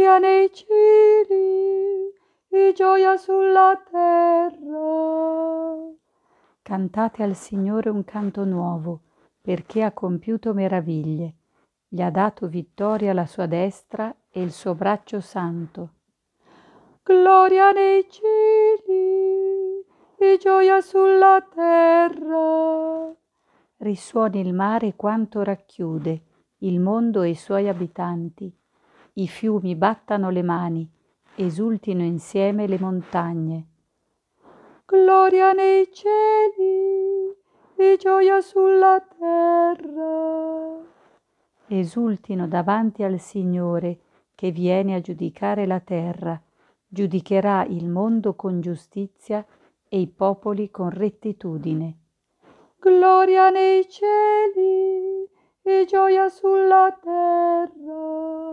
gloria nei cieli e gioia sulla terra. Cantate al Signore un canto nuovo, perché ha compiuto meraviglie. Gli ha dato vittoria la sua destra e il suo braccio santo. Gloria nei cieli e gioia sulla terra. Risuoni il mare quanto racchiude, il mondo e i suoi abitanti. I fiumi battano le mani, esultino insieme le montagne. Gloria nei cieli e gioia sulla terra. Esultino davanti al Signore che viene a giudicare la terra. Giudicherà il mondo con giustizia e i popoli con rettitudine. Gloria nei cieli e gioia sulla terra.